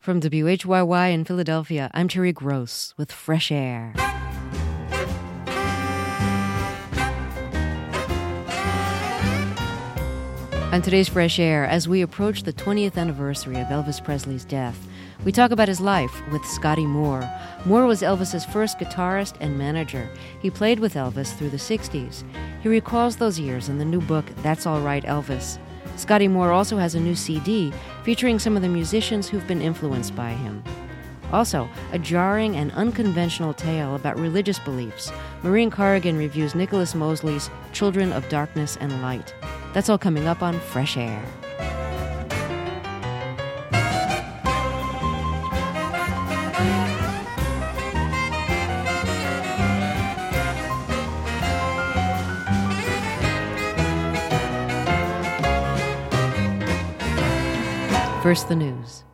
From WHYY in Philadelphia, I'm Terry Gross with Fresh Air. On today's Fresh Air, as we approach the 20th anniversary of Elvis Presley's death, we talk about his life with Scotty Moore. Moore was Elvis's first guitarist and manager. He played with Elvis through the 60s. He recalls those years in the new book, That's All Right, Elvis. Scotty Moore also has a new CD featuring some of the musicians who've been influenced by him. Also, a jarring and unconventional tale about religious beliefs. Maureen Corrigan reviews Nicholas Mosley's Children of Darkness and Light. That's all coming up on Fresh Air. First, the news.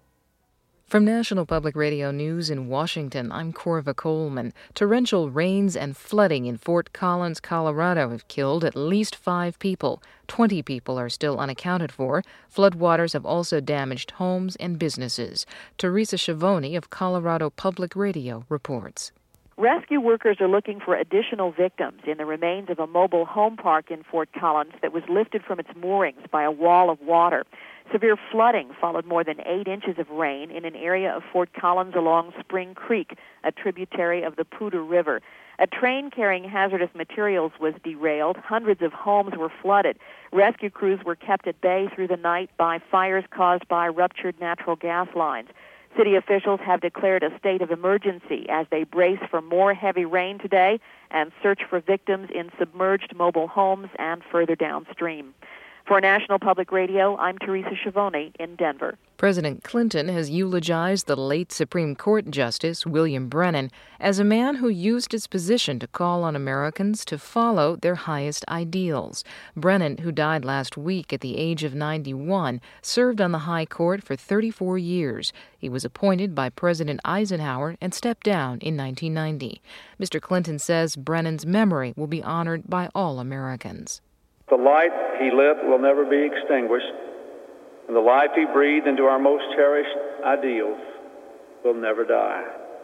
From National Public Radio News in Washington, I'm Corva Coleman. Torrential rains and flooding in Fort Collins, Colorado have killed at least 5 people. 20 people are still unaccounted for. Floodwaters have also damaged homes and businesses. Teresa Schiavone of Colorado Public Radio reports. Rescue workers are looking for additional victims in the remains of a mobile home park in Fort Collins that was lifted from its moorings by a wall of water. Severe flooding followed more than 8 inches of rain in an area of Fort Collins along Spring Creek, a tributary of the Poudre River. A train carrying hazardous materials was derailed. Hundreds of homes were flooded. Rescue crews were kept at bay through the night by fires caused by ruptured natural gas lines. City officials have declared a state of emergency as they brace for more heavy rain today and search for victims in submerged mobile homes and further downstream. For National Public Radio, I'm Teresa Schiavone in Denver. President Clinton has eulogized the late Supreme Court Justice William Brennan as a man who used his position to call on Americans to follow their highest ideals. Brennan, who died last week at the age of 91, served on the High Court for 34 years. He was appointed by President Eisenhower and stepped down in 1990. Mr. Clinton says Brennan's memory will be honored by all Americans. The light he lit will never be extinguished, and the life he breathed into our most cherished ideals will never die.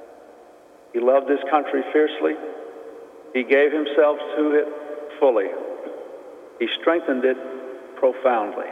He loved his country fiercely. He gave himself to it fully. He strengthened it profoundly,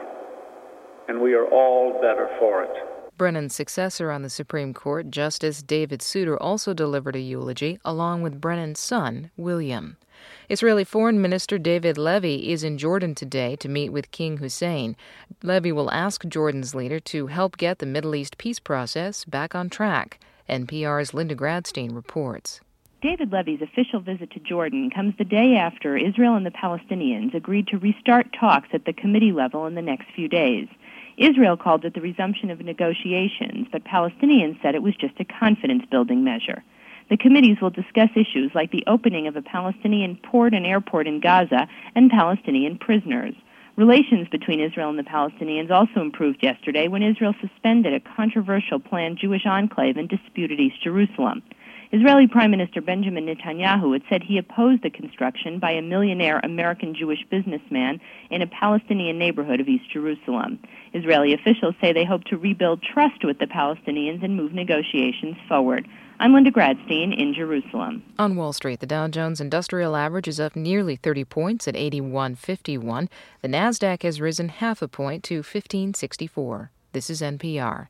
and we are all better for it. Brennan's successor on the Supreme Court, Justice David Souter, also delivered a eulogy, along with Brennan's son, William. Israeli Foreign Minister David Levy is in Jordan today to meet with King Hussein. Levy will ask Jordan's leader to help get the Middle East peace process back on track. NPR's Linda Gradstein reports. David Levy's official visit to Jordan comes the day after Israel and the Palestinians agreed to restart talks at the committee level in the next few days. Israel called it the resumption of negotiations, but Palestinians said it was just a confidence-building measure. The committees will discuss issues like the opening of a Palestinian port and airport in Gaza and Palestinian prisoners. Relations between Israel and the Palestinians also improved yesterday when Israel suspended a controversial planned Jewish enclave in disputed East Jerusalem. Israeli Prime Minister Benjamin Netanyahu had said he opposed the construction by a millionaire American Jewish businessman in a Palestinian neighborhood of East Jerusalem. Israeli officials say they hope to rebuild trust with the Palestinians and move negotiations forward. I'm Linda Gradstein in Jerusalem. On Wall Street, the Dow Jones Industrial Average is up nearly 30 points at 81.51. The Nasdaq has risen half a point to 1564. This is NPR.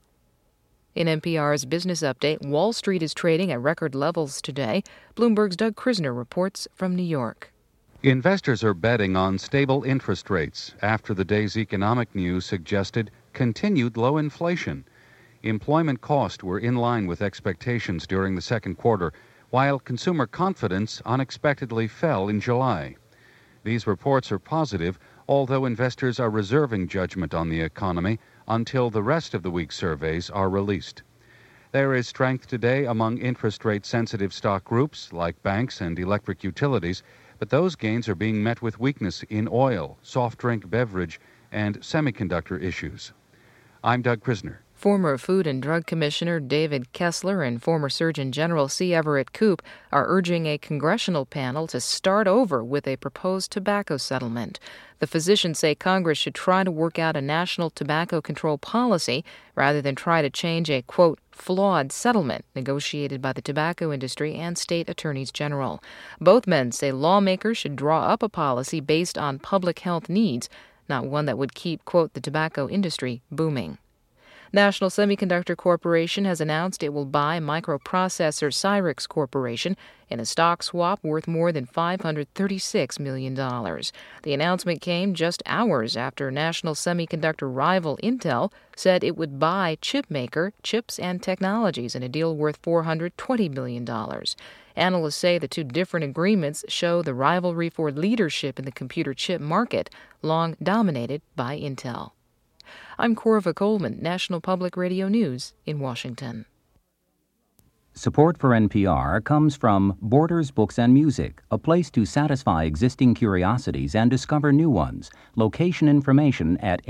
In NPR's Business Update, Wall Street is trading at record levels today. Bloomberg's Doug Krisner reports from New York. Investors are betting on stable interest rates after the day's economic news suggested continued low inflation. Employment costs were in line with expectations during the second quarter, while consumer confidence unexpectedly fell in July. These reports are positive, although investors are reserving judgment on the economy until the rest of the week's surveys are released. There is strength today among interest rate-sensitive stock groups like banks and electric utilities, but those gains are being met with weakness in oil, soft drink beverage, and semiconductor issues. I'm Doug Krisner. Former Food and Drug Commissioner David Kessler and former Surgeon General C. Everett Koop are urging a congressional panel to start over with a proposed tobacco settlement. The physicians say Congress should try to work out a national tobacco control policy rather than try to change a, quote, flawed settlement negotiated by the tobacco industry and state attorneys general. Both men say lawmakers should draw up a policy based on public health needs, not one that would keep, quote, the tobacco industry booming. National Semiconductor Corporation has announced it will buy microprocessor Cyrix Corporation in a stock swap worth more than $536 million. The announcement came just hours after national semiconductor rival Intel said it would buy chipmaker Chips and Technologies in a deal worth $420 million. Analysts say the two different agreements show the rivalry for leadership in the computer chip market, long dominated by Intel. I'm Corva Coleman, National Public Radio News in Washington. Support for NPR comes from Borders Books and Music, a place to satisfy existing curiosities and discover new ones. Location information at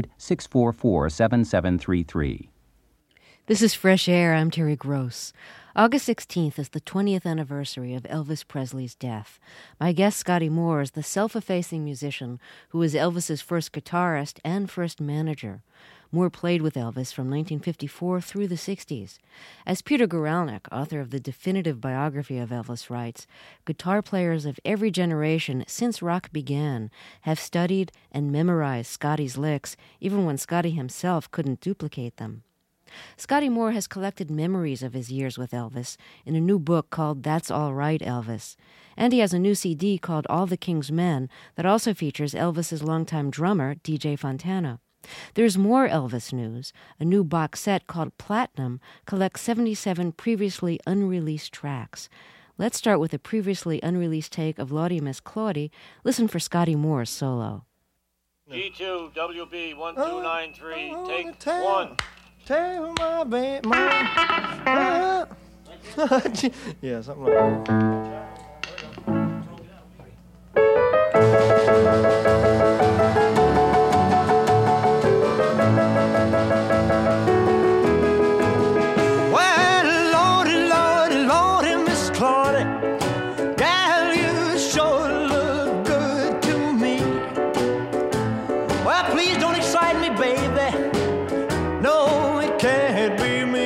800-644-7733. This is Fresh Air. I'm Terry Gross. August 16th is the 20th anniversary of Elvis Presley's death. My guest, Scotty Moore, is the self-effacing musician who was Elvis's first guitarist and first manager. Moore played with Elvis from 1954 through the 60s. As Peter Guralnick, author of the definitive biography of Elvis, writes, guitar players of every generation since rock began have studied and memorized Scotty's licks, even when Scotty himself couldn't duplicate them. Scotty Moore has collected memories of his years with Elvis in a new book called That's All Right, Elvis. And he has a new CD called All the King's Men that also features Elvis's longtime drummer, DJ Fontana. There's more Elvis news. A new box set called Platinum collects 77 previously unreleased tracks. Let's start with a previously unreleased take of Laudimus Claudi. Listen for Scotty Moore's solo. E2, WB, 1293, take one. Tell my baby, yeah, something like that. Well, Lordy, Lordy, Lordy, Miss Claudia, gal, you sure look good to me. Well, please don't excite me, baby. No, it can't be me,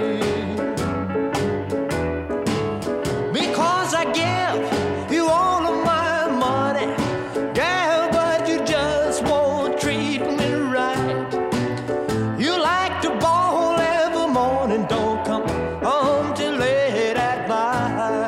because I give you all of my money, gal, but you just won't treat me right. You like to ball every morning, don't come home till late at night.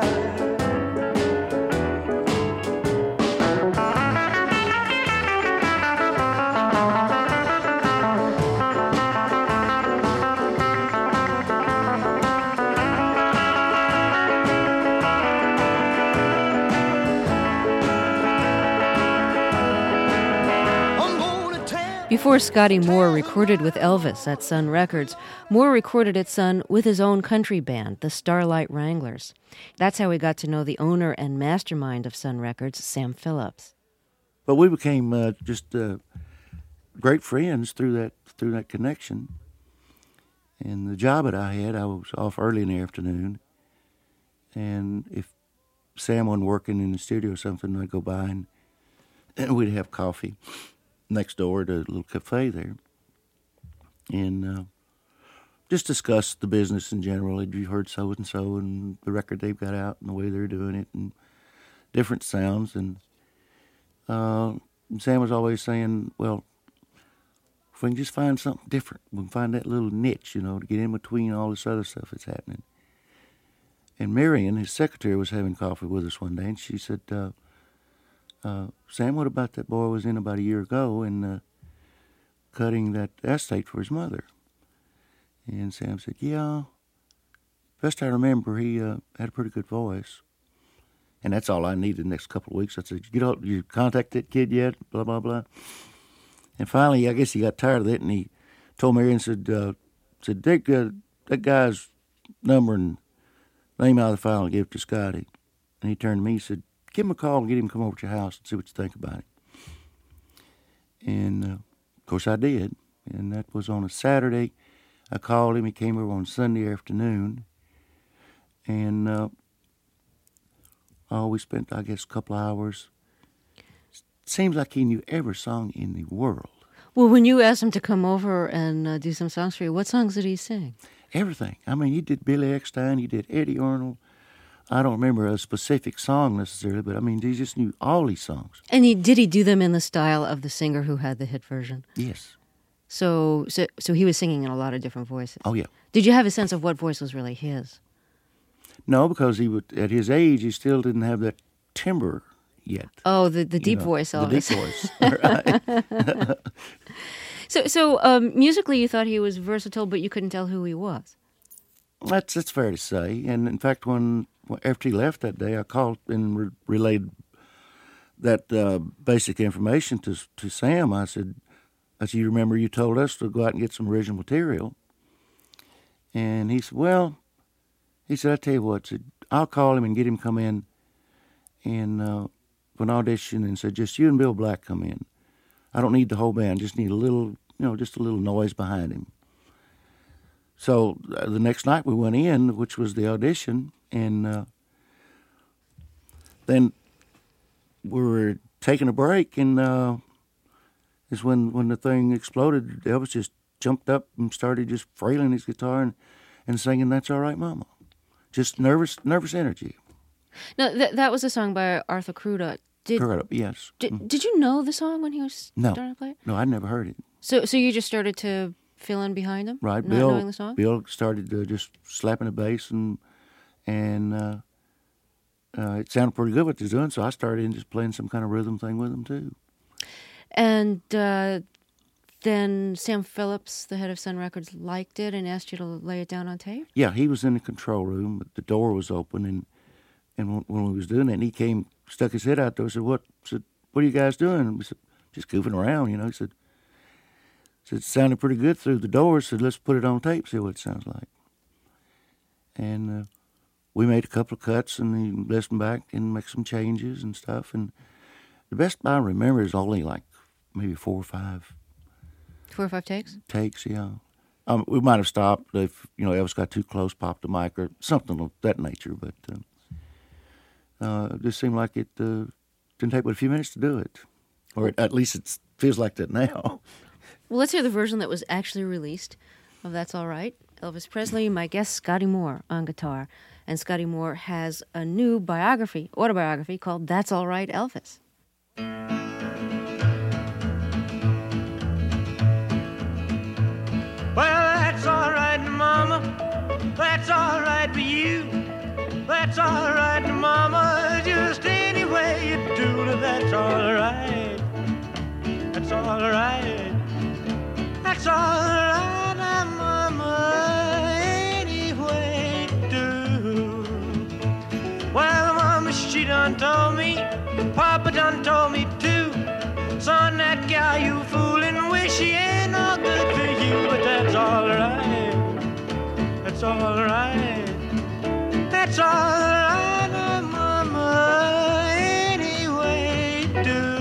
Before Scotty Moore recorded with Elvis at Sun Records, Moore recorded at Sun with his own country band, the Starlight Wranglers. That's how he got to know the owner and mastermind of Sun Records, Sam Phillips. But we became just great friends through that connection. And the job that I had, I was off early in the afternoon. And if Sam wasn't working in the studio or something, I'd go by and we'd have coffee next door to a little cafe there, and just discuss the business in general. Have you heard so and so and the record they've got out and the way they're doing it and different sounds? And Sam was always saying, well, if we can just find something different, we can find that little niche, to get in between all this other stuff that's happening. And Marion, his secretary, was having coffee with us one day, and she said, Sam, what about that boy was in about a year ago and cutting that estate for his mother? And Sam said, yeah, best I remember, he had a pretty good voice. And that's all I needed the next couple of weeks. I said, you contact that kid yet? Blah, blah, blah. And finally, I guess he got tired of it, and he told Marion, said, take that guy's number and name out of the file and give it to Scotty. And he turned to me and said, give him a call and get him to come over to your house and see what you think about it. And, of course, I did. And that was on a Saturday. I called him. He came over on Sunday afternoon, and we spent, I guess, a couple of hours. Seems like he knew every song in the world. Well, when you asked him to come over and do some songs for you, what songs did he sing? Everything. I mean, he did Billy Eckstine, he did Eddie Arnold. I don't remember a specific song necessarily, but I mean, he just knew all these songs. And did he do them in the style of the singer who had the hit version? Yes. So he was singing in a lot of different voices. Oh, yeah. Did you have a sense of what voice was really his? No, because he would, at his age, he still didn't have that timbre yet. Oh, the deep voice, Elvis. The deep voice, right. So musically, you thought he was versatile, but you couldn't tell who he was. That's fair to say. And in fact, after he left that day, I called and relayed that basic information to Sam. I said, you remember you told us to go out and get some original material? And he said, I tell you what, I'll call him and get him come in and for an audition, and said, just you and Bill Black come in. I don't need the whole band, just need a little, just a little noise behind him. So the next night we went in, which was the audition, and then we were taking a break, and is when the thing exploded. Elvis just jumped up and started just frailing his guitar and singing "That's All Right, Mama." Just nervous energy. Now, that was a song by Arthur Crudup. Crudup, yes. Did you know the song when he was starting to play it? No, I'd never heard it. So you just started to fill in behind him? Right. Not knowing the song? Bill started just slapping the bass, and it sounded pretty good what he was doing, so I started just playing some kind of rhythm thing with him, too. And then Sam Phillips, the head of Sun Records, liked it and asked you to lay it down on tape? Yeah, he was in the control room, but the door was open, and when we was doing it, and he came, stuck his head out there, said, what are you guys doing? And we said, just goofing around, He said, it sounded pretty good through the door. Said, let's put it on tape, see what it sounds like. And we made a couple of cuts, and he listened back and make some changes and stuff. And the best I remember is only like maybe 4 or 5. 4 or 5 takes? Takes, yeah. We might have stopped if Elvis got too close, popped the mic or something of that nature. But it just seemed like it didn't take but a few minutes to do it, or at least it feels like that now. Well, let's hear the version that was actually released of That's All Right. Elvis Presley, my guest, Scotty Moore, on guitar. And Scotty Moore has a new autobiography called That's All Right, Elvis. Well, that's all right, Mama. That's all right for you. That's all right, Mama. Just any way you do it, that's all right. That's all right. That's all right, Mama, any way you do. Well, Mama, she done told me, Papa done told me too. Son, that gal you foolin' with, she ain't no good for you. But that's all right. That's all right. That's all right, Mama, any way you do.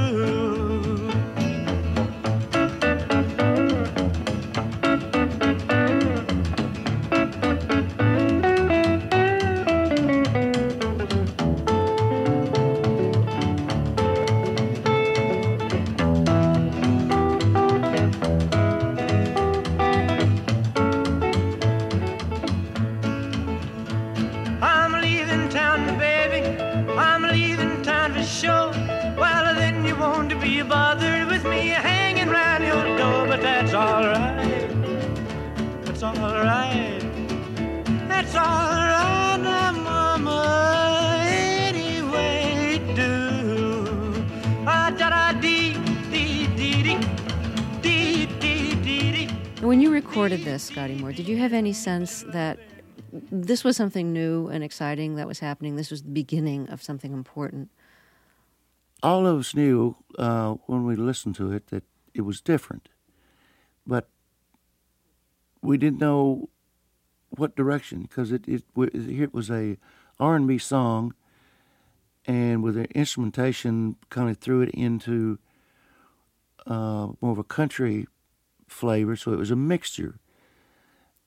Bothered with me hanging round your door, but that's all right. That's all right. That's all right, now, Mama, any way you do. When you recorded this, Scotty Moore, did you have any sense that this was something new and exciting that was happening? This was the beginning of something important? All of us knew when we listened to it that it was different, but we didn't know what direction, because it was a R&B song, and with the instrumentation kind of threw it into more of a country flavor, so it was a mixture.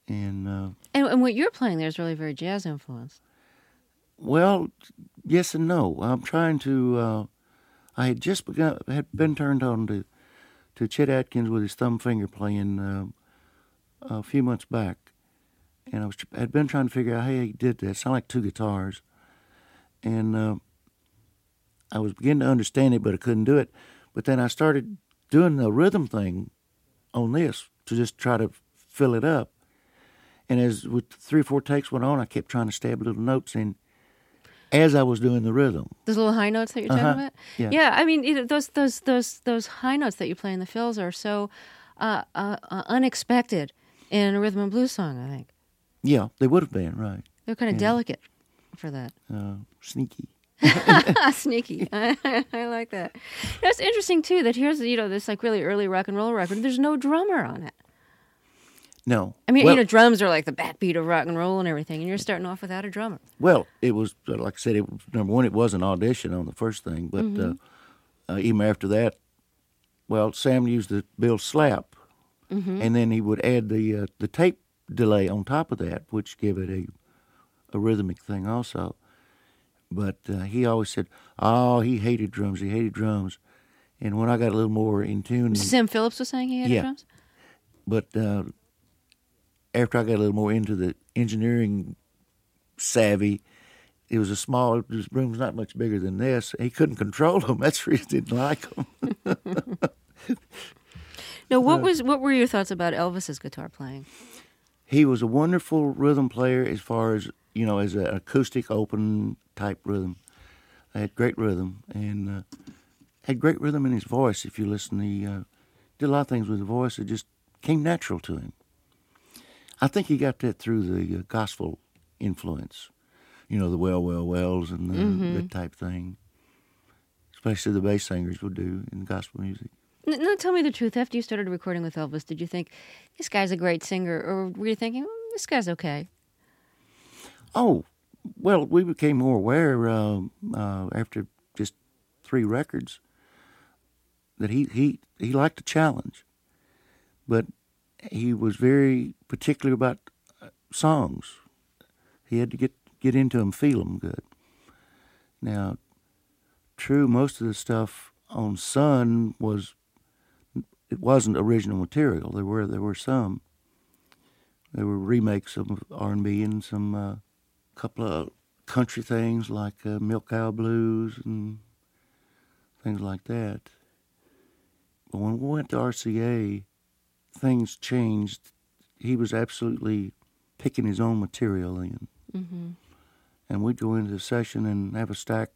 And what you're playing there is really very jazz influenced. Well, yes and no. I'm trying to. I had just had been turned on to Chet Atkins with his thumb finger playing a few months back, and had been trying to figure out how he did that. It sounded like two guitars, and I was beginning to understand it, but I couldn't do it. But then I started doing the rhythm thing on this to just try to fill it up. And as with 3 or 4 takes went on, I kept trying to stab little notes in as I was doing the rhythm. Those little high notes that you're talking about? Yeah. I mean, those high notes that you play in the fills are so unexpected in a rhythm and blues song, I think. Yeah, they would have been, right. They're kind of delicate for that. Sneaky. Sneaky. I like that. It's interesting, too, that here's, this like really early rock and roll record. There's no drummer on it. No. I mean, drums are like the backbeat of rock and roll and everything, and you're starting off without a drummer. Well, it was, like I said, number one, it was an audition on the first thing, but even after that, well, Sam used the Bill slap, and then he would add the tape delay on top of that, which gave it a rhythmic thing also. But he always said, he hated drums, And when I got a little more in tune... Sam Phillips was saying he hated drums? But after I got a little more into the engineering savvy, it was this room's not much bigger than this. He couldn't control them. That's the reason he didn't like them. Now, what were your thoughts about Elvis's guitar playing? He was a wonderful rhythm player as far as, as an acoustic open type rhythm. I had great rhythm and had great rhythm in his voice. If you listen, he did a lot of things with the voice that just came natural to him. I think he got that through the gospel influence, the well, wells and that type thing, especially the bass singers would do in gospel music. Now, tell me the truth. After you started recording with Elvis, did you think, this guy's a great singer, or were you thinking, this guy's okay? Oh, well, we became more aware after just 3 records that he liked a challenge, but he was very particular about songs. He had to get into them, feel them good. Now, true, most of the stuff on Sun wasn't original material. There were some. There were remakes of R&B and some couple of country things like Milk Cow Blues and things like that. But when we went to RCA, things changed. He was absolutely picking his own material in. Mm-hmm. And we'd go into the session and have a stack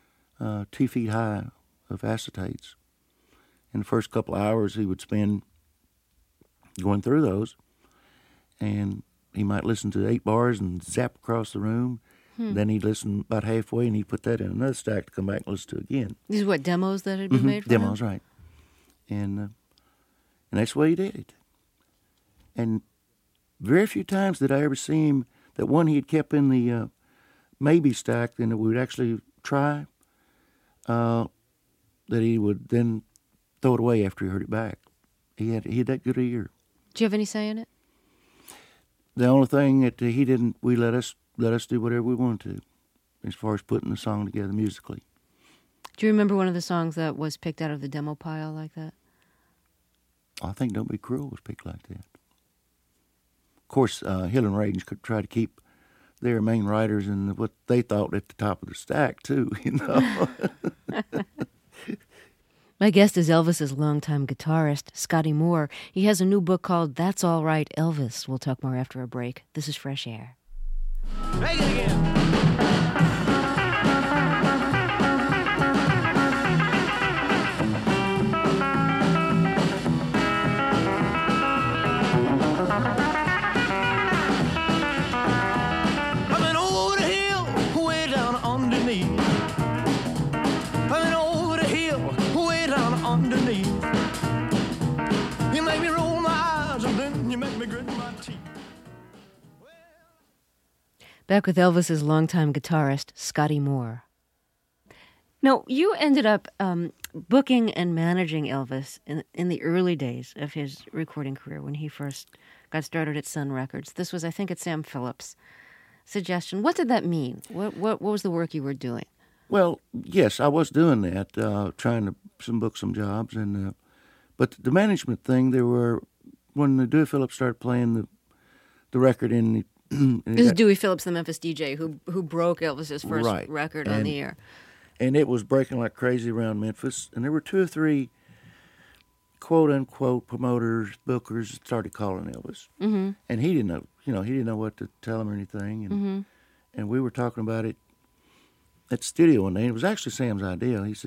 2 feet high of acetates. In the first couple of hours, he would spend going through those, and he might listen to 8 bars and zap across the room. Then he'd listen about halfway, and he'd put that in another stack to come back and listen to again. These are what, demos that had been made for demos, him? Right. And that's the way he did it. And very few times did I ever see him, that one he had kept in the maybe stack, then that we would actually try, that he would then throw it away after he heard it back. He had that good a ear. Do you have any say in it? The only thing that he didn't, we let us do whatever we wanted to, as far as putting the song together musically. Do you remember one of the songs that was picked out of the demo pile like that? I think Don't Be Cruel was picked like that. Of course, Hill and Reagan could try to keep their main writers and what they thought at the top of the stack, too, My guest is Elvis's longtime guitarist, Scotty Moore. He has a new book called That's All Right, Elvis. We'll talk more after a break. This is Fresh Air. Make it again. Back with Elvis's longtime guitarist, Scotty Moore. Now, you ended up booking and managing Elvis in the early days of his recording career when he first got started at Sun Records. This was, I think, at Sam Phillips' suggestion. What did that mean? What was the work you were doing? Well, yes, I was doing that, trying to book some jobs, and but the management thing, when Dewey Phillips started playing the record in the this is Dewey Phillips, the Memphis DJ, who broke Elvis's first record on the air. And it was breaking like crazy around Memphis. And there were 2 or 3 quote-unquote promoters, bookers that started calling Elvis. Mm-hmm. And he didn't know what to tell him or anything. And we were talking about it at the studio one day. And it was actually Sam's idea. He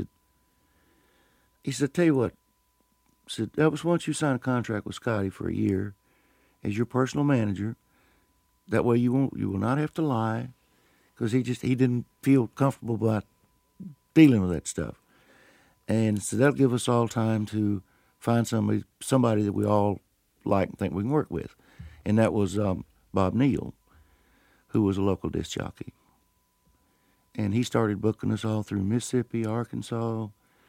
said, tell you what, Elvis, why don't you sign a contract with Scotty for a year as your personal manager? That way you will not have to lie, because he didn't feel comfortable about dealing with that stuff. And so that'll give us all time to find somebody that we all like and think we can work with. And that was Bob Neal, who was a local disc jockey. And he started booking us all through Mississippi, Arkansas.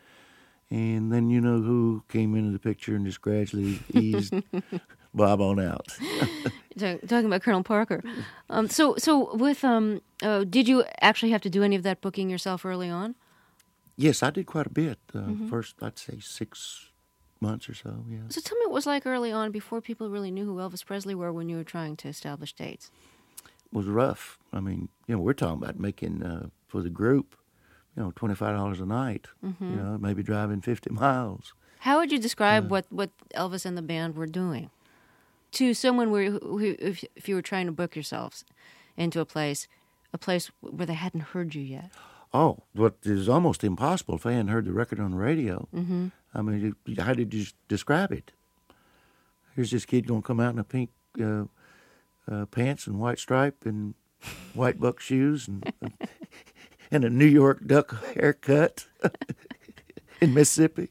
And then you know who came into the picture and just gradually eased Bob on out. Talking about Colonel Parker. So with did you actually have to do any of that booking yourself early on? Yes, I did quite a bit. First, I'd say 6 months or so, yeah. So tell me what it was like early on, before people really knew who Elvis Presley were, when you were trying to establish dates. It was rough. I mean, we're talking about making, for the group, $25 a night, maybe driving 50 miles. How would you describe what Elvis and the band were doing to someone who if you were trying to book yourselves into a place where they hadn't heard you yet? Oh, what is almost impossible if they hadn't heard the record on the radio. Mm-hmm. I mean, how did you describe it? Here's this kid going to come out in a pink pants and white stripe and white buck shoes and a New York duck haircut in Mississippi.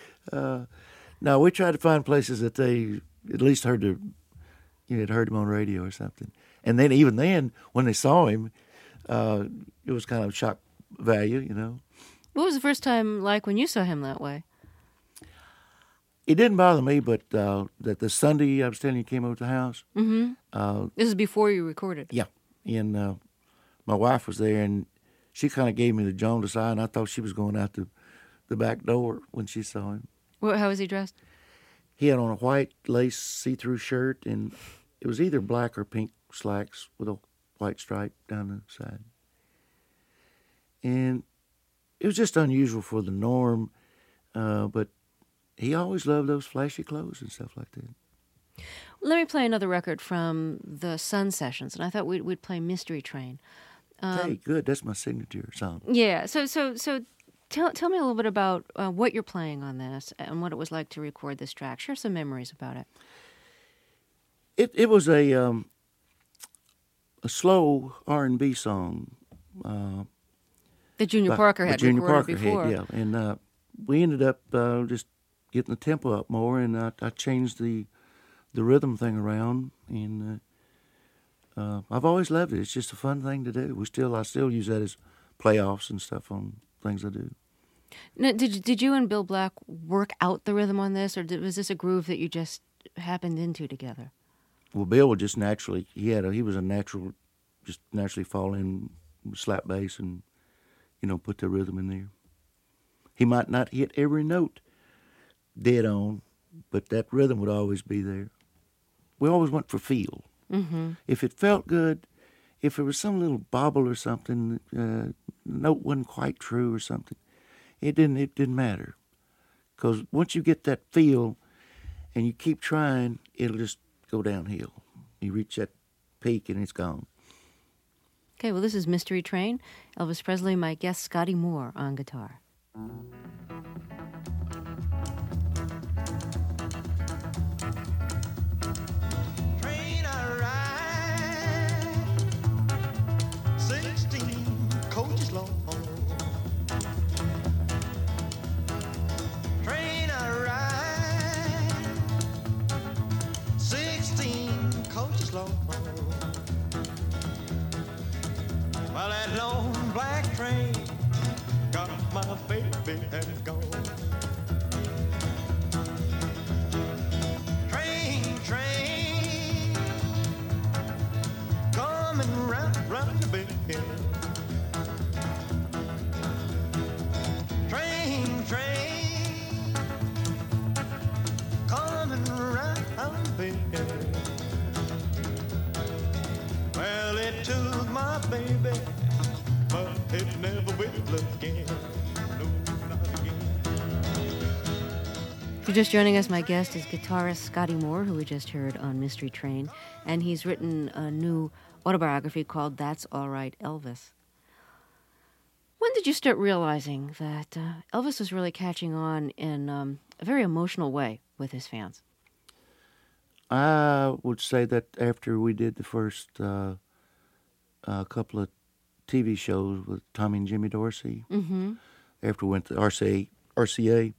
No, we tried to find places that they at least heard had heard him on radio or something. And then even then, when they saw him, it was kind of shock value, What was the first time like when you saw him that way? It didn't bother me, but that the Sunday I was telling you came over to the house. Mm-hmm. This is before you recorded. Yeah, and my wife was there, and she kind of gave me the jaundice eye, and I thought she was going out the back door when she saw him. Well, how was he dressed? He had on a white lace see-through shirt, and it was either black or pink slacks with a white stripe down the side. And it was just unusual for the norm, but he always loved those flashy clothes and stuff like that. Let me play another record from the Sun Sessions, and I thought we'd play Mystery Train. Hey, good. That's my signature song. Yeah. So tell me a little bit about what you're playing on this and what it was like to record this track. Share some memories about it. It was a slow R&B song. That Junior Parker had recorded before. Yeah. And we ended up just getting the tempo up more, and I changed the rhythm thing around, and I've always loved it. It's just a fun thing to do. I still use that as playoffs and stuff on things I do. Now, did you and Bill Black work out the rhythm on this, or was this a groove that you just happened into together? Well, Bill would just naturally. He was a natural, just naturally fall in, slap bass, and put the rhythm in there. He might not hit every note dead on, but that rhythm would always be there. We always went for feel. Mm-hmm. If it felt good, if there was some little bobble or something, note wasn't quite true or something, it didn't matter. Because once you get that feel and you keep trying, it'll just go downhill. You reach that peak and it's gone. Okay, well, this is Mystery Train. Elvis Presley, my guest Scotty Moore on guitar. Train I ride, 16 coaches long. Train I ride, 16 coaches long. Well, that long black train got my baby and gone. never will again. No, not again. If you're just joining us, my guest is guitarist Scotty Moore, who we just heard on Mystery Train, and he's written a new autobiography called That's All Right, Elvis. When did you start realizing that Elvis was really catching on in a very emotional way with his fans? I would say that after we did the first couple of TV shows with Tommy and Jimmy Dorsey, after we went to RCA,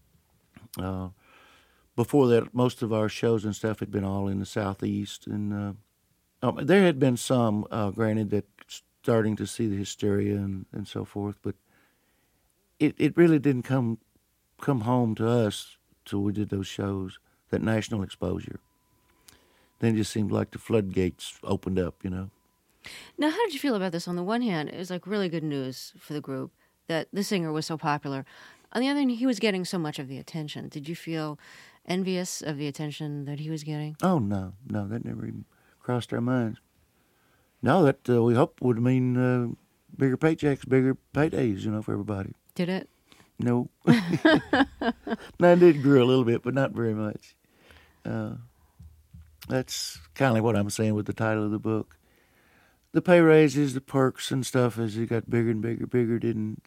before that, most of our shows and stuff had been all in the Southeast, and there had been some, granted, that starting to see the hysteria and so forth, but it really didn't come home to us till we did those shows, that national exposure. Then it just seemed like the floodgates opened up, you know. Now, how did you feel about this? On the one hand, it was like really good news for the group that the singer was so popular. On the other hand, he was getting so much of the attention. Did you feel envious of the attention that he was getting? Oh, no, that never even crossed our minds. No, that we hoped would mean bigger paychecks, bigger paydays, you know, for everybody. Did it? No. No, it did grow a little bit, but not very much. That's kind of what I'm saying with the title of the book. The pay raises, the perks and stuff, as it got bigger and bigger, didn't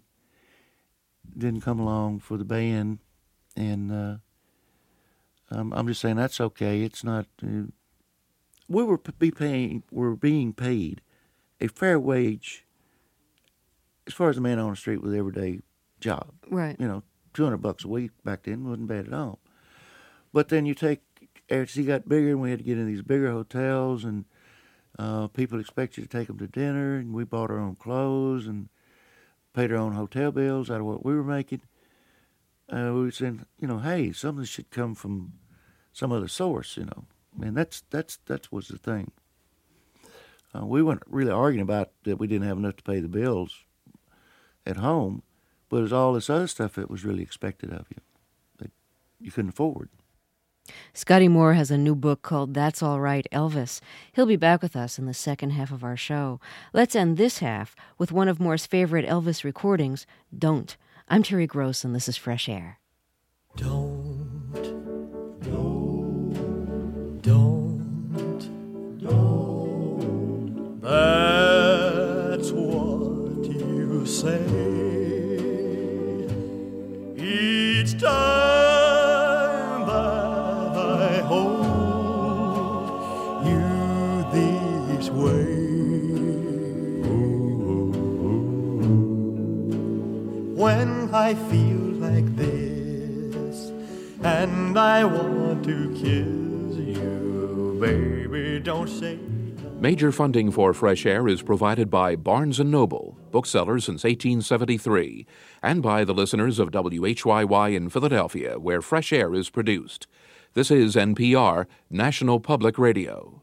come along for the band, and I'm just saying that's okay. It's not. We were being paid a fair wage as far as a man on the street with everyday job. Right. You know, $200 a week back then wasn't bad at all. But then you take, as he got bigger and we had to get in these bigger hotels, and people expect you to take them to dinner, and we bought our own clothes and paid our own hotel bills out of what we were making. We were saying, you know, hey, something should come from some other source, you know. And that was the thing. We weren't really arguing about that we didn't have enough to pay the bills at home, but it was all this other stuff that was really expected of you that you couldn't afford. Scotty Moore has a new book called That's All Right, Elvis. He'll be back with us in the second half of our show. Let's end this half with one of Moore's favorite Elvis recordings, Don't. I'm Terry Gross, and this is Fresh Air. Don't, that's what you say each time that I hold you this way. When I feel like this and I want to kiss you, baby, don't say. Major funding for Fresh Air is provided by Barnes & Noble, bookseller since 1873, and by the listeners of WHYY in Philadelphia, where Fresh Air is produced. This is NPR, National Public Radio.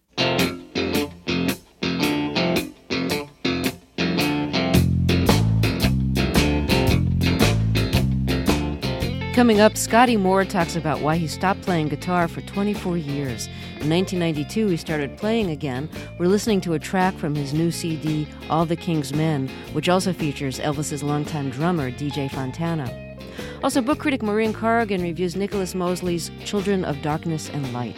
Coming up, Scotty Moore talks about why he stopped playing guitar for 24 years. In 1992, he started playing again. We're listening to a track from his new CD, All the King's Men, which also features Elvis's longtime drummer, DJ Fontana. Also, book critic Maureen Corrigan reviews Nicholas Mosley's Children of Darkness and Light.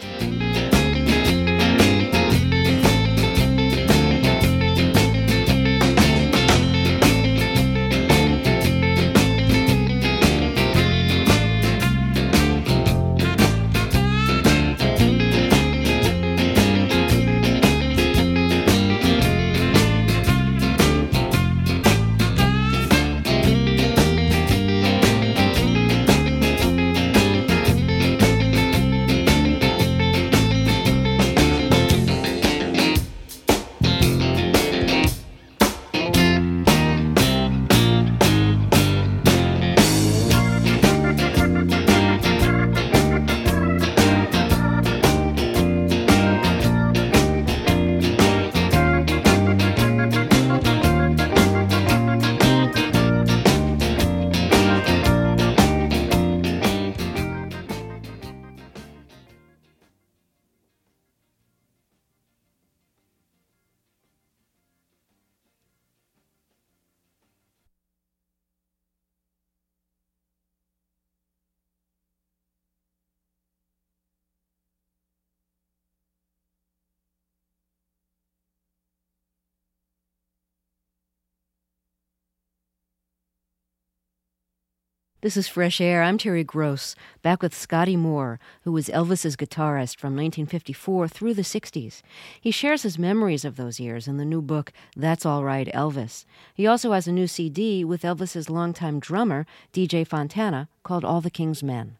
This is Fresh Air. I'm Terry Gross, back with Scotty Moore, who was Elvis's guitarist from 1954 through the 60s. He shares his memories of those years in the new book, That's All Right, Elvis. He also has a new CD with Elvis's longtime drummer, DJ Fontana, called All the King's Men.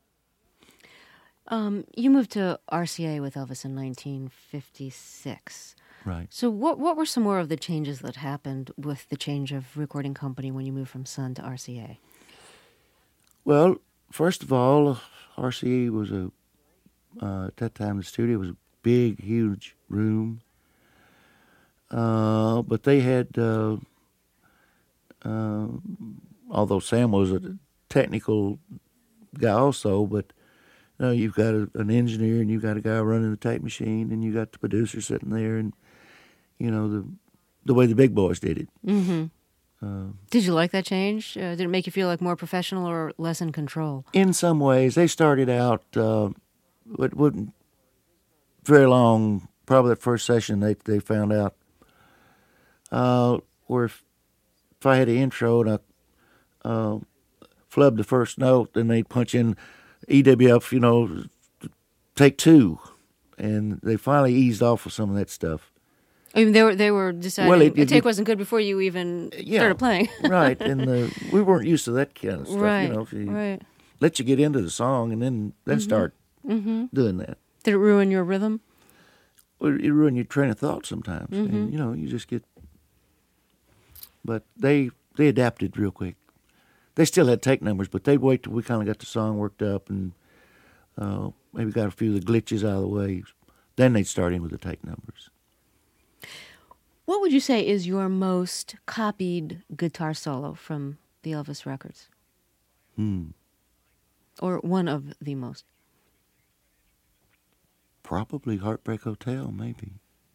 You moved to RCA with Elvis in 1956. Right. So what were some more of the changes that happened with the change of recording company when you moved from Sun to RCA? Well, first of all, RCA was at that time the studio was a big, huge room. But they had, although Sam was a technical guy also, but you've got an engineer and you've got a guy running the tape machine and you got the producer sitting there and, the way the big boys did it. Mm-hmm. Did you like that change? Did it make you feel like more professional or less in control? In some ways. They started out, it wasn't very long, probably that first session they found out, where if I had an intro and I flubbed the first note, then they'd punch in EWF, take two. And they finally eased off of some of that stuff. I mean, they were deciding the take wasn't good before you even started playing. Right, and we weren't used to that kind of stuff. Right, if you right. Let you get into the song and then start doing that. Did it ruin your rhythm? Well, it ruined your train of thought sometimes. And, you just get... But they adapted real quick. They still had take numbers, but they'd wait till we kind of got the song worked up and maybe got a few of the glitches out of the way. Then they'd start in with the take numbers. What would you say is your most copied guitar solo from the Elvis records? Or one of the most? Probably Heartbreak Hotel, maybe.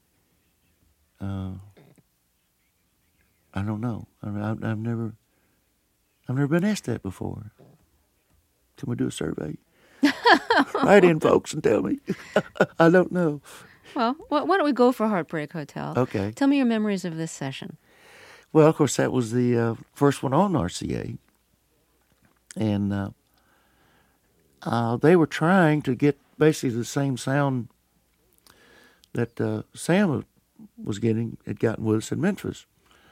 I don't know. I've never been asked that before. Can we do a survey? Write in, folks, and tell me. I don't know. Well, why don't we go for Heartbreak Hotel? Okay. Tell me your memories of this session. Well, of course, that was the first one on RCA. And they were trying to get basically the same sound that Sam had gotten with us in Memphis.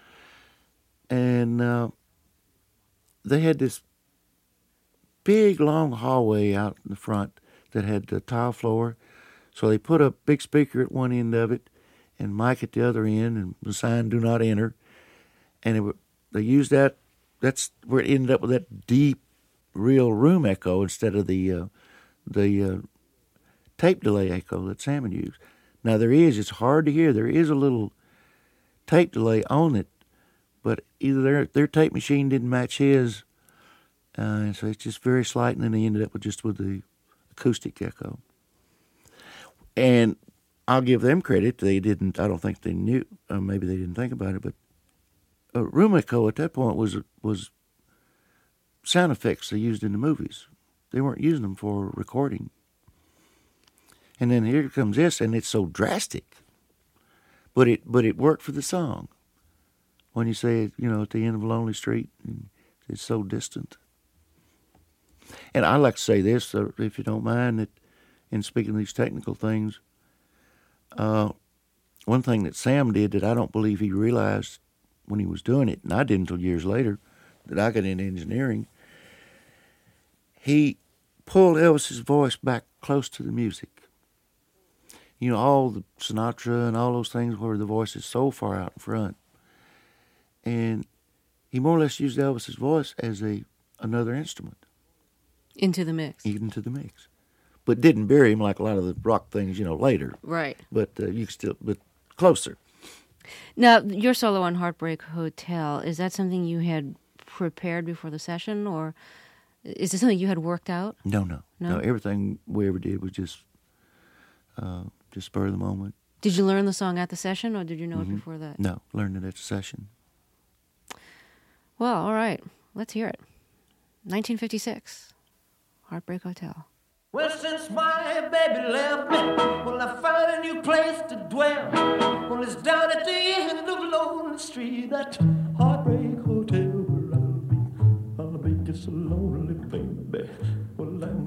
And they had this big, long hallway out in the front that had the tile floor. So they put a big speaker at one end of it and mic at the other end and the sign, do not enter. And they used that. That's where it ended up with that deep, real room echo instead of the tape delay echo that Sam had used. Now it's hard to hear. There is a little tape delay on it, but either their tape machine didn't match his, so it's just very slight, and then they ended up with the acoustic echo. And I'll give them credit. I don't think they knew, maybe they didn't think about it, but room echo at that point was sound effects they used in the movies. They weren't using them for recording. And then here comes this, and it's so drastic. But it worked for the song. When you say, at the end of a lonely street, and it's so distant. And I like to say this, if you don't mind, that in speaking of these technical things, one thing that Sam did that I don't believe he realized when he was doing it, and I didn't until years later, that I got into engineering, he pulled Elvis's voice back close to the music. All the Sinatra and all those things where the voice is so far out in front. And he more or less used Elvis's voice as another instrument. Into the mix. But didn't bury him like a lot of the rock things, later. Right. But but closer. Now, your solo on Heartbreak Hotel, is that something you had prepared before the session, or is it something you had worked out? No. Everything we ever did was just spur of the moment. Did you learn the song at the session, or did you know it before that? No, learned it at the session. Well, all right. Let's hear it. 1956, Heartbreak Hotel. Well, since my baby left me, well, I found a new place to dwell. Well, it's down at the end of Lonely Street, that Heartbreak Hotel where I'll be just alone.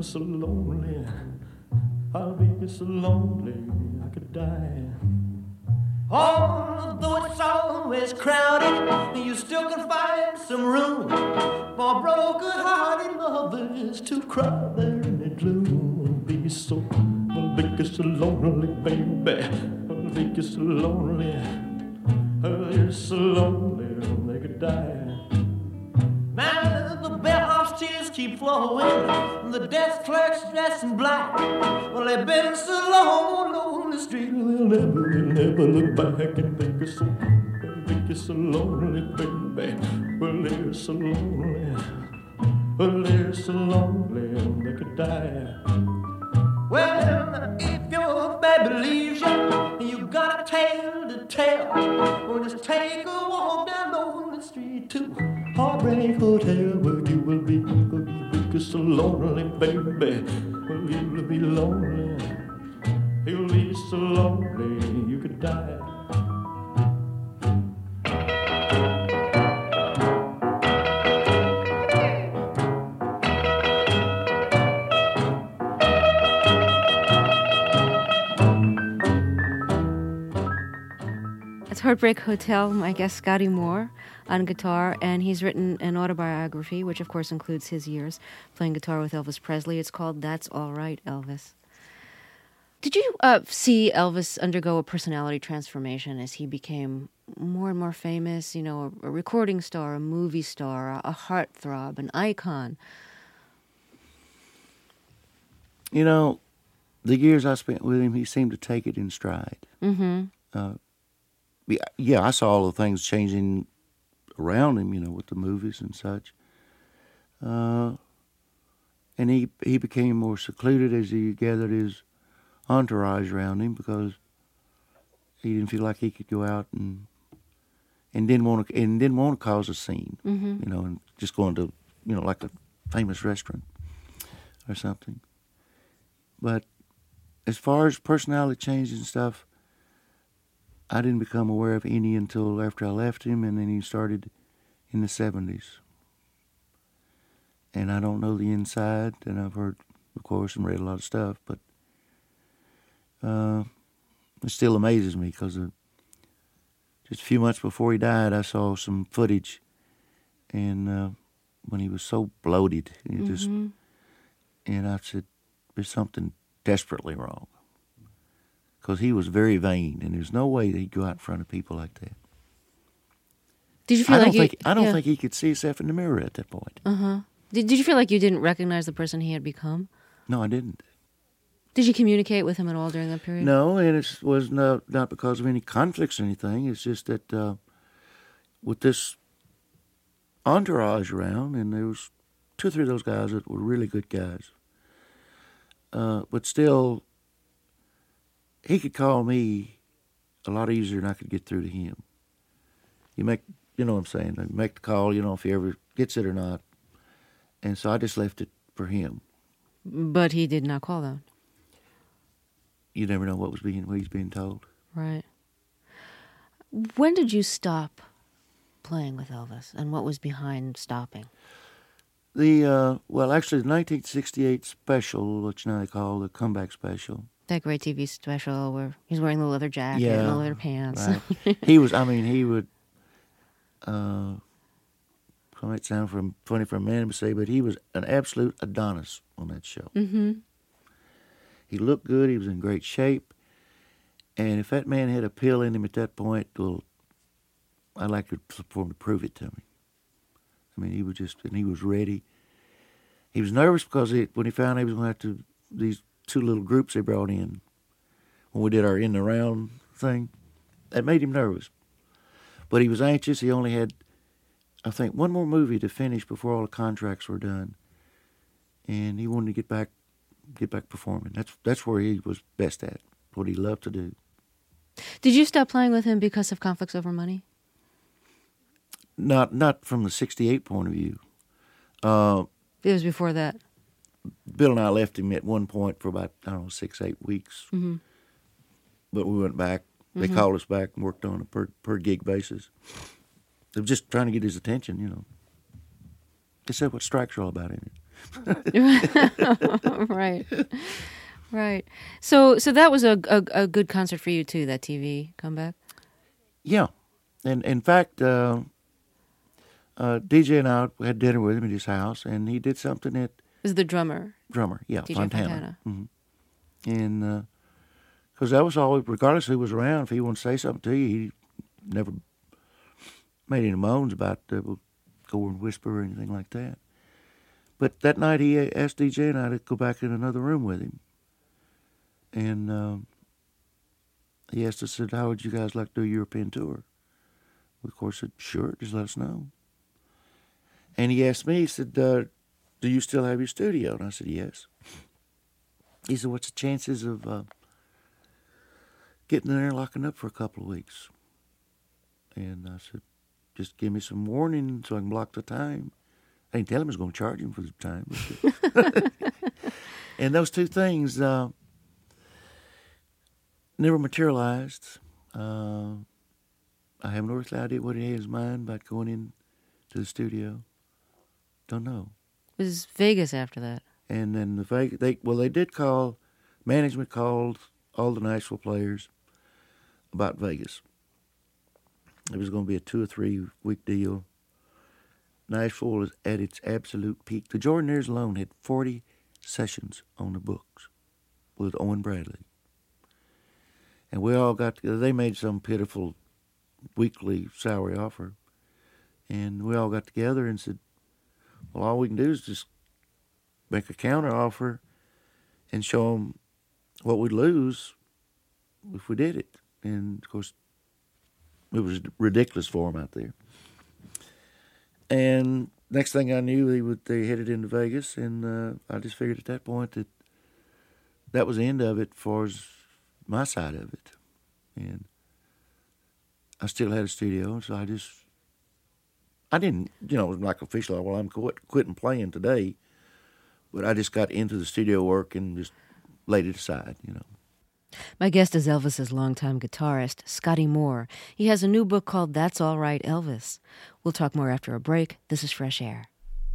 so lonely. I'll be so lonely I could die. Although it's always crowded, you still can find some room for broken-hearted lovers to cry there in the gloom. I'll be so lonely, baby. I'll be so lonely. You're so lonely they could die. Now the bellhop's tears keep flowing, the desk clerk's dressed in black. Well, they've been so long on the street, they'll never look back and think you're so lonely, baby. Well, they're so lonely, well, they're so lonely they could die. Well, if your baby leaves you, you got a tale to tell. Well, just take a walk down on the street to Heartbreak Hotel, where you will be so lonely, baby. Well, you'll be lonely. You'll be so lonely you could die. Heartbreak Hotel, my guest Scotty Moore on guitar, and he's written an autobiography, which of course includes his years playing guitar with Elvis Presley. It's called That's All Right, Elvis. Did you see Elvis undergo a personality transformation as he became more and more famous, you know, a recording star, a movie star, a heartthrob, an icon? You know, the years I spent with him, he seemed to take it in stride. Mm-hmm. Yeah, I saw all the things changing around him, you know, with the movies and such. And he became more secluded as he gathered his entourage around him, because he didn't feel like he could go out and didn't want to cause a scene, mm-hmm. you know, and just going to, you know, like a famous restaurant or something. But as far as personality change and stuff, I didn't become aware of any until after I left him, and then he started in the 70s. And I don't know the inside, and I've heard, of course, and read a lot of stuff, but it still amazes me, because just a few months before he died, I saw some footage, and when he was so bloated, mm-hmm. And I said, there's something desperately wrong. Because he was very vain, and there's no way that he'd go out in front of people like that. Did you feel I don't think he could see himself in the mirror at that point. Uh-huh. Did you feel like you didn't recognize the person he had become? No, I didn't. Did you communicate with him at all during that period? No, and it was not because of any conflicts or anything. It's just that with this entourage around, and there was 2 or 3 of those guys that were really good guys, but still, he could call me a lot easier than I could get through to him. You know what I'm saying? You make the call, you know, if he ever gets it or not. And so I just left it for him. But he did not call that. You never know what he's being told. Right. When did you stop playing with Elvis, and what was behind stopping? Actually, the 1968 special, which now they call the comeback special. That great TV special where he's wearing the leather jacket and the leather pants. Right. he would, it might sound funny for a man to say, but he was an absolute Adonis on that show. Mm-hmm. He looked good, he was in great shape, and if that man had a pill in him at that point, well, I'd like for him to prove it to me. I mean, he was ready. He was nervous because when he found he was going to have to, these 2 little groups they brought in when we did our in the round thing, that made him nervous. But he was anxious. He only had, I think, 1 more movie to finish before all the contracts were done, and he wanted to get back performing. That's where he was best at, what he loved to do. Did you stop playing with him because of conflicts over money? Not from the 68 point of view. It was before that. Bill and I left him at one point for about, 6-8 weeks. Mm-hmm. But we went back. They called us back and worked on a per gig basis. They were just trying to get his attention, you know. They said what strikes are all about in it. Right. Right. So that was a good concert for you too, that TV comeback? Yeah. And in fact, DJ and I had dinner with him at his house, and he did something at... Was the drummer? Drummer, yeah, DJ Fontana. Mm-hmm. And because that was always, regardless who was around, if he wanted to say something to you, he never made any moans about go and whisper or anything like that. But that night he asked DJ and I to go back in another room with him. And he asked us, said, how would you guys like to do a European tour? We, of course, said, sure, just let us know. And he asked me, he said, do you still have your studio? And I said, yes. He said, what's the chances of getting in there and locking up for a couple of weeks? And I said, just give me some warning so I can block the time. I didn't tell him I was going to charge him for the time. And those two things never materialized. I have no earthly idea what he had in his mind about going into the studio. Don't know. It was Vegas after that. And then they did call, management called all the Nashville players about Vegas. It was going to be a 2 or 3 week deal. Nashville was at its absolute peak. The Jordanaires alone had 40 sessions on the books with Owen Bradley. And we all got together. They made some pitiful weekly salary offer. And we all got together and said, well, all we can do is just make a counter offer and show them what we'd lose if we did it. And, of course, it was ridiculous for them out there. And next thing I knew, they headed into Vegas, and I just figured at that point that was the end of it as far as my side of it. And I still had a studio, so I didn't, like officially, well, I'm quitting playing today, but I just got into the studio work and just laid it aside, My guest is Elvis's longtime guitarist, Scotty Moore. He has a new book called That's All Right, Elvis. We'll talk more after a break. This is Fresh Air.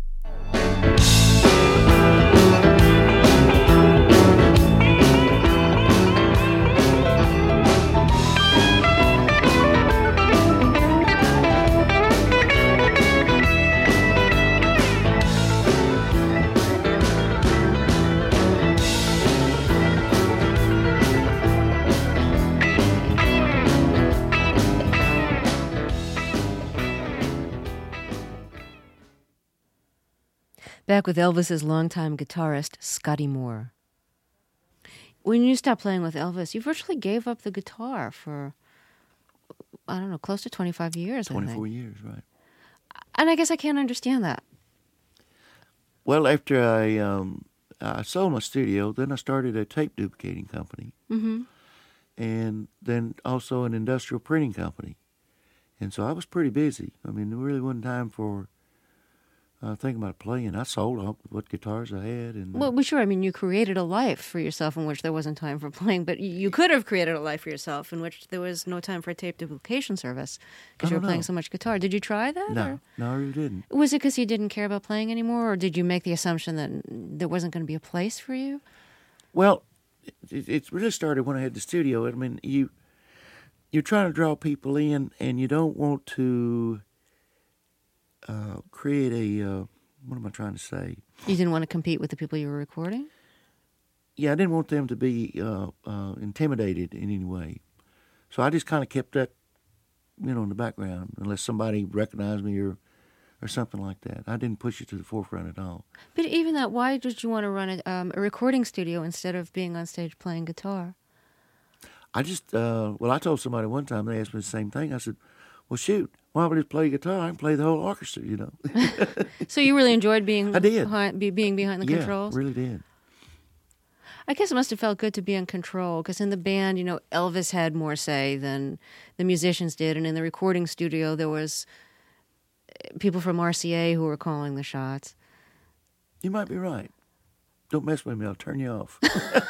Back with Elvis's longtime guitarist, Scotty Moore. When you stopped playing with Elvis, you virtually gave up the guitar for, close to 25 years, 24 years, right. And I guess I can't understand that. Well, after I sold my studio, then I started a tape duplicating company. Mm-hmm. And then also an industrial printing company. And so I was pretty busy. I mean, there really wasn't time for thinking about playing. I sold all what guitars I had. And well, sure. I mean, you created a life for yourself in which there wasn't time for playing, but you could have created a life for yourself in which there was no time for a tape duplication service because you were playing so much guitar. Did you try that? No, I really didn't. Was it because you didn't care about playing anymore, or did you make the assumption that there wasn't going to be a place for you? Well, it really started when I had the studio. I mean, you're trying to draw people in, and you don't want to create a, what am I trying to say? You didn't want to compete with the people you were recording? Yeah, I didn't want them to be intimidated in any way. So I just kind of kept that, in the background, unless somebody recognized me or something like that. I didn't push it to the forefront at all. But even that, why did you want to run a recording studio instead of being on stage playing guitar? I just, I told somebody one time, they asked me the same thing. I said, well, shoot, why would I just play guitar? I can play the whole orchestra, So you really enjoyed being I did. being behind the controls? Yeah, really did. I guess it must have felt good to be in control, because in the band, Elvis had more say than the musicians did, and in the recording studio, there was people from RCA who were calling the shots. You might be right. Don't mess with me, I'll turn you off.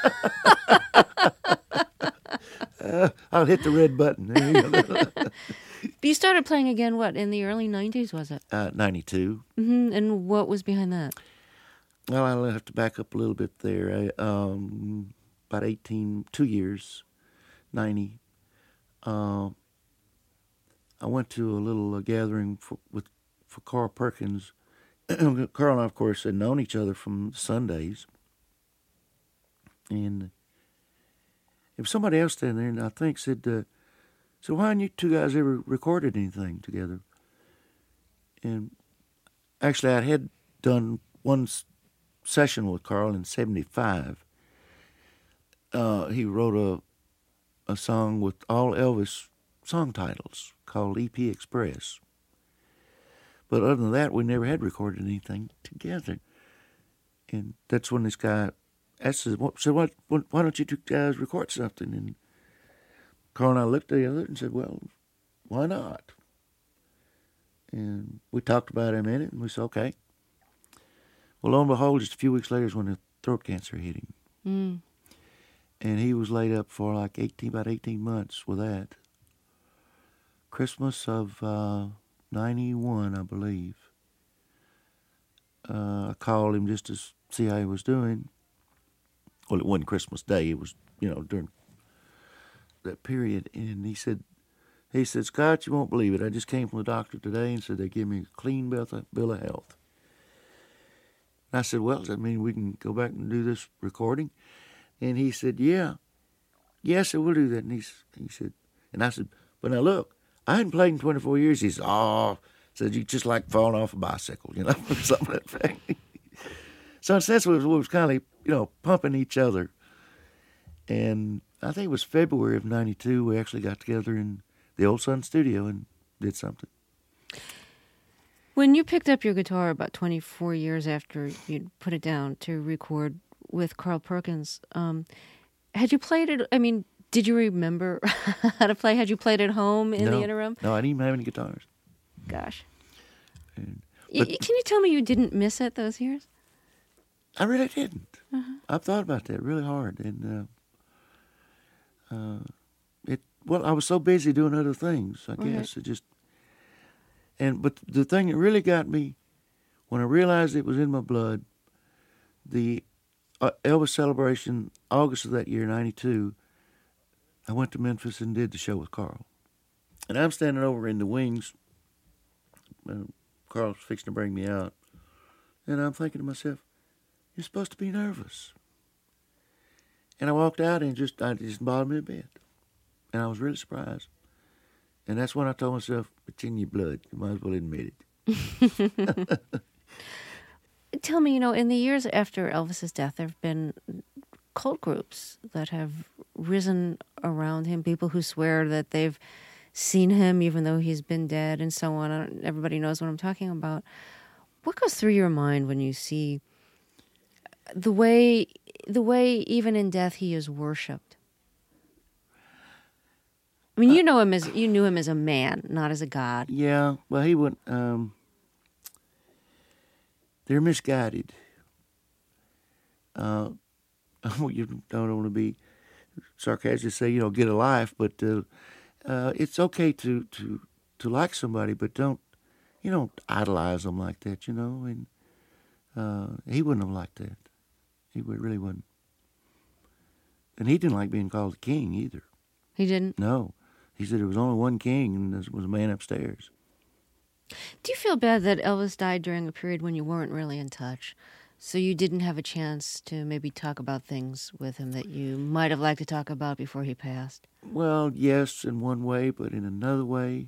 I'll hit the red button. You started playing again, in the early 90s, was it? 92. Mm-hmm. And what was behind that? Well, I'll have to back up a little bit there. About 2 years, 90. I went to a little gathering for Carl Perkins. Carl and I, of course, had known each other from Sundays. And if somebody else standing there, and I think said, so why hadn't you two guys ever recorded anything together? And actually, I had done one session with Carl in 75. He wrote a song with all Elvis song titles called EP Express. But other than that, we never had recorded anything together. And that's when this guy asked us, so why don't you two guys record something? And Carl and I looked at the other and said, well, why not? And we talked about it a minute, and we said, okay. Well, lo and behold, just a few weeks later is when the throat cancer hit him. Mm. And he was laid up for like about 18 months with that. Christmas of 91, I believe. I called him just to see how he was doing. Well, it wasn't Christmas Day. It was, during that period. And he said, Scott, you won't believe it. I just came from the doctor today and said they give me a clean bill of health. And I said, well, does that mean we can go back and do this recording? And he said, yeah. Yes, we'll do that. And he said, and I said, but now look, I hadn't played in 24 years. He said, you just like falling off a bicycle, something like that. So in a sense, we was kind of, pumping each other. And I think it was February of 92, we actually got together in the Old Sun studio and did something. When you picked up your guitar about 24 years after you'd put it down to record with Carl Perkins, had you played it? I mean, did you remember how to play? Had you played at home in the interim? No, I didn't even have any guitars. Gosh. Can you tell me you didn't miss it those years? I really didn't. Uh-huh. I've thought about that really hard. And I was so busy doing other things, I guess. But the thing that really got me, when I realized it was in my blood, the Elvis celebration, August of that year, 92, I went to Memphis and did the show with Carl. And I'm standing over in the wings. Carl's fixing to bring me out. And I'm thinking to myself, you're supposed to be nervous. And I walked out and it just bothered me a bit. And I was really surprised. And that's when I told myself, it's in your blood. You might as well admit it. Tell me, in the years after Elvis's death, there have been cult groups that have risen around him, people who swear that they've seen him even though he's been dead and so on. Everybody knows what I'm talking about. What goes through your mind when you see the way even in death he is worshipped? I mean, you knew him as a man, not as a god. Yeah, well, he wouldn't. They're misguided. You don't want to be sarcastic, say get a life, but it's okay to like somebody, but don't idolize them like that, And he wouldn't have liked that. He really wouldn't. And he didn't like being called the king either. He didn't? No. He said there was only one king, and there was a man upstairs. Do you feel bad that Elvis died during a period when you weren't really in touch, so you didn't have a chance to maybe talk about things with him that you might have liked to talk about before he passed? Well, yes, in one way, but in another way,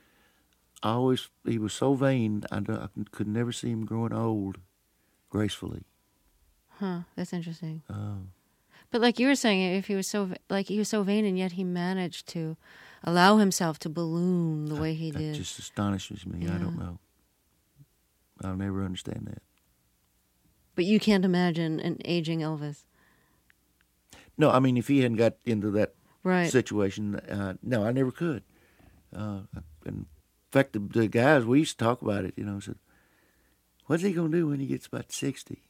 he was so vain, I could never see him growing old gracefully. Huh, that's interesting. But like you were saying, if he was so vain, and yet he managed to allow himself to balloon the way he did. That just astonishes me. Yeah. I don't know. I'll never understand that. But you can't imagine an aging Elvis. No, I mean, if he hadn't got into that situation, no, I never could. In fact, the guys, we used to talk about it, said, what's he going to do when he gets about 60,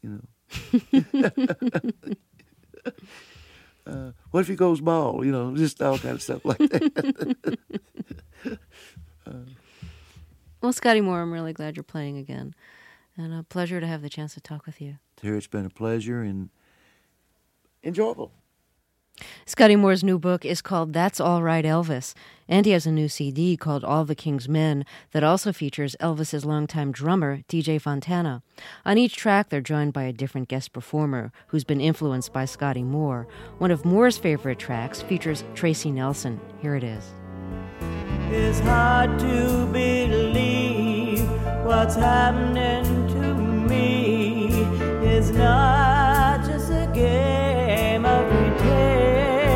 what if he goes bald? Just all kind of stuff like that. Well, Scotty Moore, I'm really glad you're playing again. And a pleasure to have the chance to talk with you. Terry, it's been a pleasure and enjoyable. Scotty Moore's new book is called That's All Right, Elvis, and he has a new CD called All the King's Men that also features Elvis's longtime drummer, DJ Fontana. On each track, they're joined by a different guest performer who's been influenced by Scotty Moore. One of Moore's favorite tracks features Tracy Nelson. Here it is. It's hard to believe what's happening to me is not just a game of pretend.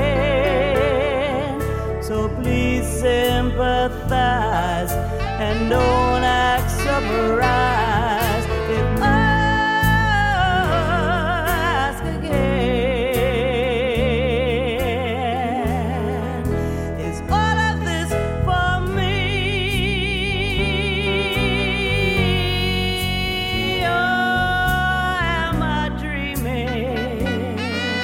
So please sympathize and don't act surprised if I ask again. Is all of this for me? Or am I dreaming?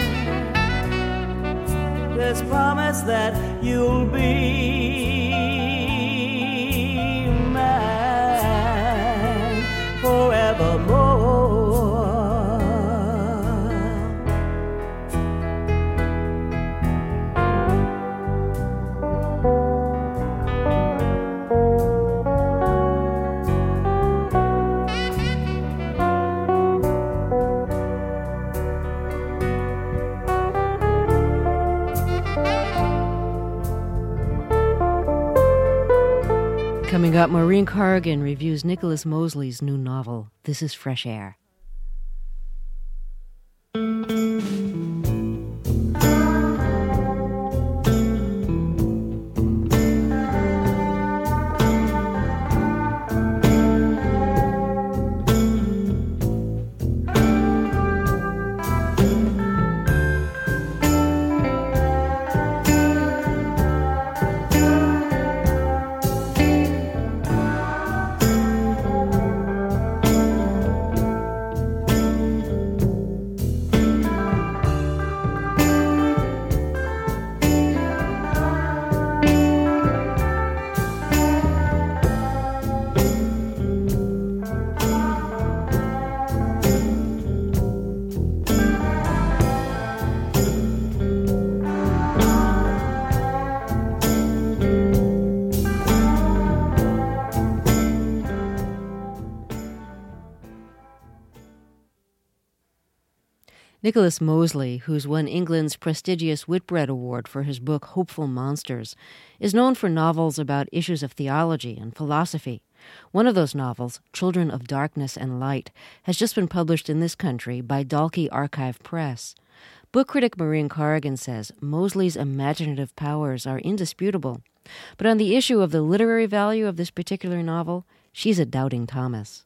This promise that you'll be mine forevermore. Coming up, Maureen Corrigan reviews Nicholas Mosley's new novel, This is Fresh Air. Nicholas Mosley, who's won England's prestigious Whitbread Award for his book Hopeful Monsters, is known for novels about issues of theology and philosophy. One of those novels, Children of Darkness and Light, has just been published in this country by Dalkey Archive Press. Book critic Maureen Corrigan says Mosley's imaginative powers are indisputable. But on the issue of the literary value of this particular novel, she's a doubting Thomas.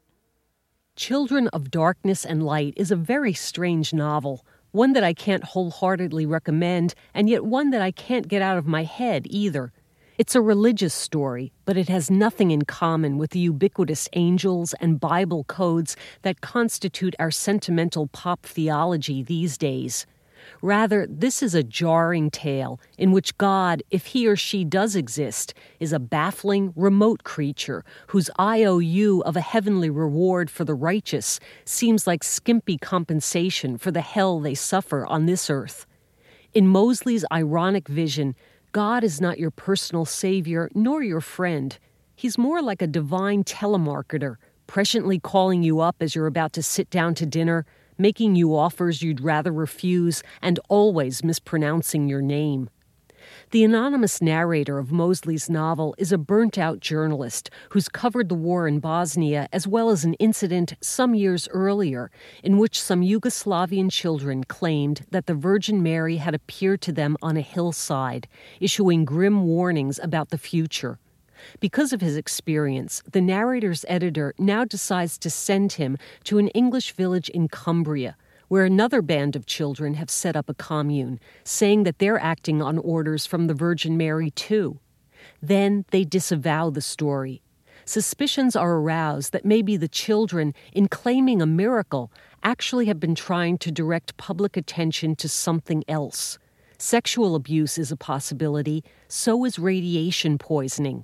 Children of Darkness and Light is a very strange novel, one that I can't wholeheartedly recommend, and yet one that I can't get out of my head either. It's a religious story, but it has nothing in common with the ubiquitous angels and Bible codes that constitute our sentimental pop theology these days. Rather, this is a jarring tale in which God, if he or she does exist, is a baffling, remote creature whose IOU of a heavenly reward for the righteous seems like skimpy compensation for the hell they suffer on this earth. In Mosley's ironic vision, God is not your personal savior nor your friend. He's more like a divine telemarketer, presciently calling you up as you're about to sit down to dinner, making you offers you'd rather refuse, and always mispronouncing your name. The anonymous narrator of Mosley's novel is a burnt-out journalist who's covered the war in Bosnia as well as an incident some years earlier in which some Yugoslavian children claimed that the Virgin Mary had appeared to them on a hillside, issuing grim warnings about the future. Because of his experience, the narrator's editor now decides to send him to an English village in Cumbria, where another band of children have set up a commune, saying that they're acting on orders from the Virgin Mary too. Then they disavow the story. Suspicions are aroused that maybe the children, in claiming a miracle, actually have been trying to direct public attention to something else. Sexual abuse is a possibility, so is radiation poisoning.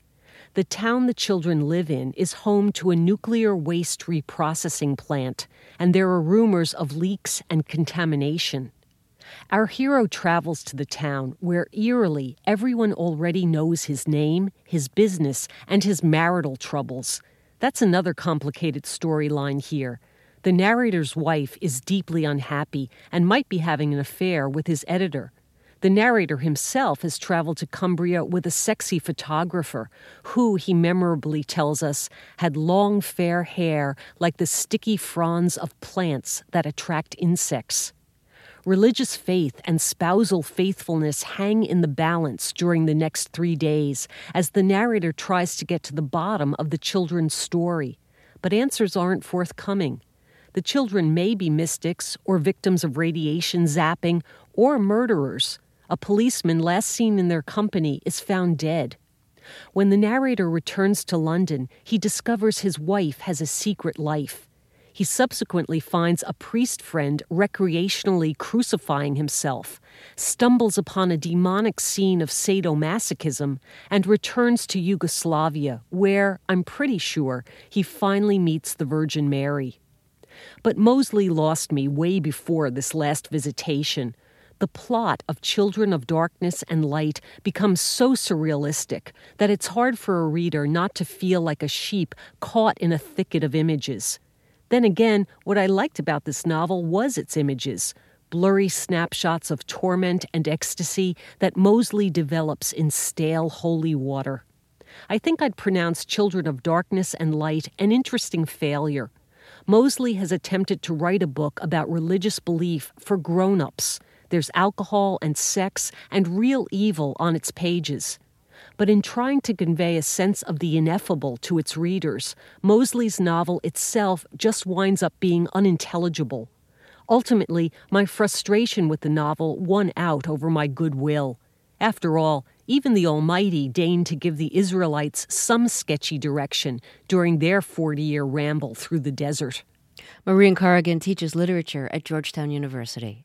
The town the children live in is home to a nuclear waste reprocessing plant, and there are rumors of leaks and contamination. Our hero travels to the town where, eerily, everyone already knows his name, his business, and his marital troubles. That's another complicated storyline here. The narrator's wife is deeply unhappy and might be having an affair with his editor. The narrator himself has traveled to Cumbria with a sexy photographer who, he memorably tells us, had long fair hair like the sticky fronds of plants that attract insects. Religious faith and spousal faithfulness hang in the balance during the next 3 days as the narrator tries to get to the bottom of the children's story. But answers aren't forthcoming. The children may be mystics or victims of radiation zapping or murderers. A policeman last seen in their company is found dead. When the narrator returns to London, he discovers his wife has a secret life. He subsequently finds a priest friend recreationally crucifying himself, stumbles upon a demonic scene of sadomasochism, and returns to Yugoslavia, where, I'm pretty sure, he finally meets the Virgin Mary. But Mosley lost me way before this last visitation. The plot of Children of Darkness and Light becomes so surrealistic that it's hard for a reader not to feel like a sheep caught in a thicket of images. Then again, what I liked about this novel was its images, blurry snapshots of torment and ecstasy that Mosley develops in stale holy water. I think I'd pronounce Children of Darkness and Light an interesting failure. Mosley has attempted to write a book about religious belief for grown-ups. There's alcohol and sex and real evil on its pages. But in trying to convey a sense of the ineffable to its readers, Mosley's novel itself just winds up being unintelligible. Ultimately, my frustration with the novel won out over my goodwill. After all, even the Almighty deigned to give the Israelites some sketchy direction during their 40-year ramble through the desert. Maureen Corrigan teaches literature at Georgetown University.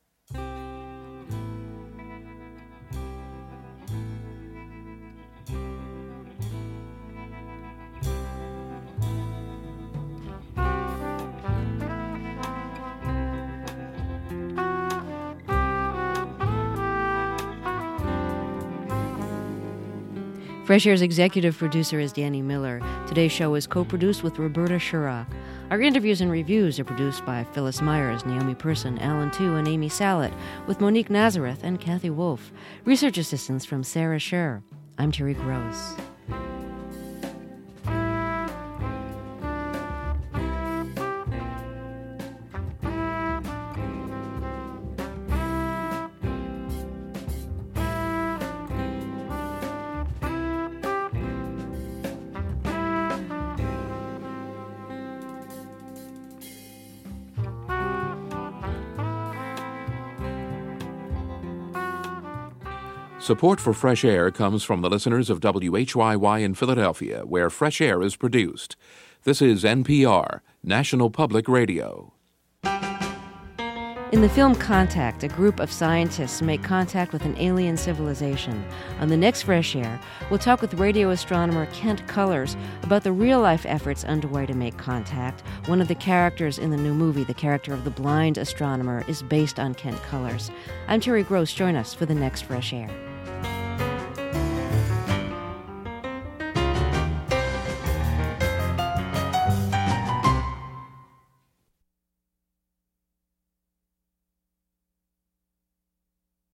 Fresh Air's executive producer is Danny Miller. Today's show is co-produced with Roberta Shurock. Our interviews and reviews are produced by Phyllis Myers, Naomi Person, Alan Tu, and Amy Sallet, with Monique Nazareth and Kathy Wolf. Research assistance from Sarah Scher. I'm Terry Gross. Support for Fresh Air comes from the listeners of WHYY in Philadelphia, where Fresh Air is produced. This is NPR, National Public Radio. In the film Contact, a group of scientists make contact with an alien civilization. On the next Fresh Air, we'll talk with radio astronomer Kent Cullers about the real-life efforts underway to make contact. One of the characters in the new movie, the character of the blind astronomer, is based on Kent Cullers. I'm Terry Gross. Join us for the next Fresh Air.